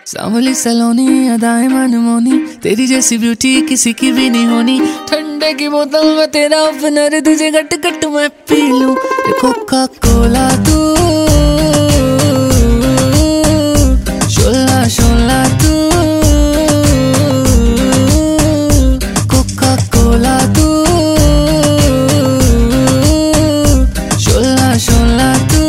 सांवली सलोनी अदाएं मनमोनी, तेरी जैसी ब्यूटी किसी की भी नहीं होनी। ठंडे की बोतल में तेरा ओपनर, तुझे गट गट मैं पी लूं। कोका कोला तू, शोला शोला तू, कोका कोला तू, शोला शोला तू।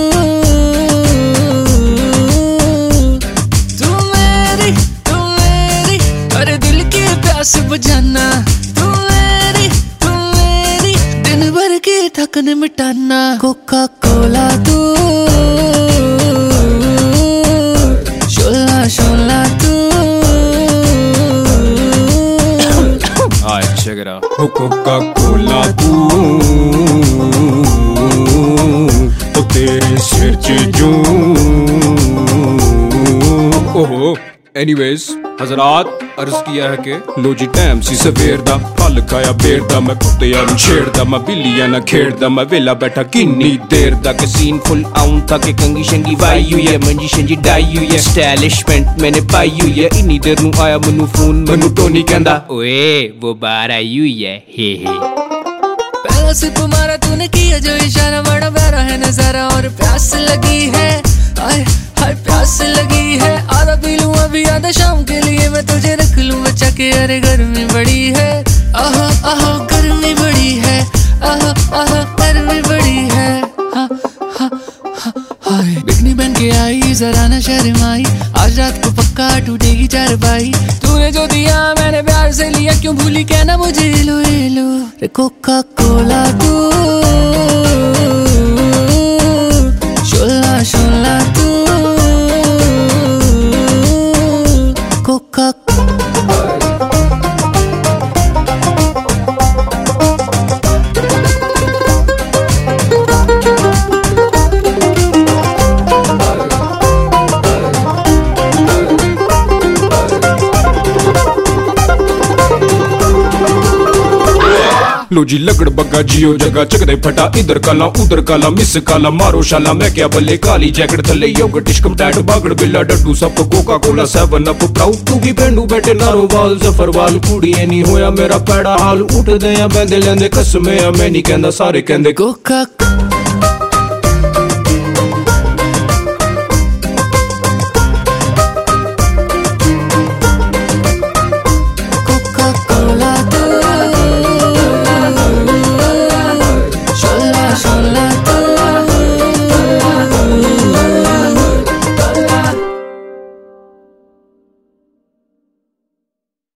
प्यास बुझाना, तू मेरी दिन भर की थकन मिटाना। कोका कोला तू, शोला शोला तू। Alright, check it out. Coca Cola तू, तो तेरे सिर च जूं। ओहो, एनीवेज हजरात अर्ज किया है कि लो जी टाइम सी सवेर दा, फल खाया बेर दा, मैं कुत्तियां नूं छेड़दा, मैं बिल्लियां नाल खेड़दा, मैं वेला बैठा किन्नी देर दा। के सीन फुल आउं था के कंगी शंगी वाई हुई है, मंजी शंजी डाई हुई है, स्टाइलिशमेंट मैंने पाई हुई है। इन्नी देर नूं आया मैनू फोन, मैनू टोनी कहंदा ओए वो बाहर आई हुई है, हे हे। पहला सिप मारा तूने किया जो इशारा, बड़ा प्यारा है नजारा और प्यास लगी है। हाय हाय प्यास लगी है, आधा पी लूं अभी आधा शाम के लिए मैं तुझे रख लूं बचा के। अरे गर्मी बड़ी है, आहा आहा गर्मी बड़ी है, आहा आहा गर्मी बड़ी है। हाँ हाँ हाँ हाय बिकनी बन के आई जरा न शर्माई, आज रात को पक्का टूटेगी चारपाई। तूने जो दिया मैंने प्यार से लिया, क्यों भूली कहना मुझे लो लो। कोका कोला तू, शोला शोला तू, कोका लो जी लगड़ बग्गा जियो जगह चकदे फटा, इधर काला उधर काला मिस काला मारो शाला। मैं क्या बल्ले काली जैकेट थले योगर्ट इश्कम टैट बागड़ बिल्ला डड्डू सबको Coca Cola 7 up proud to की पेंडू बैठे नारो वाल जफर वाल। कुड़ी नहीं होया मेरा पैड़ा हाल, उठ दे या बंदे लेंदे कसमे मैं नहीं कहंदा सारे कहंदे कोका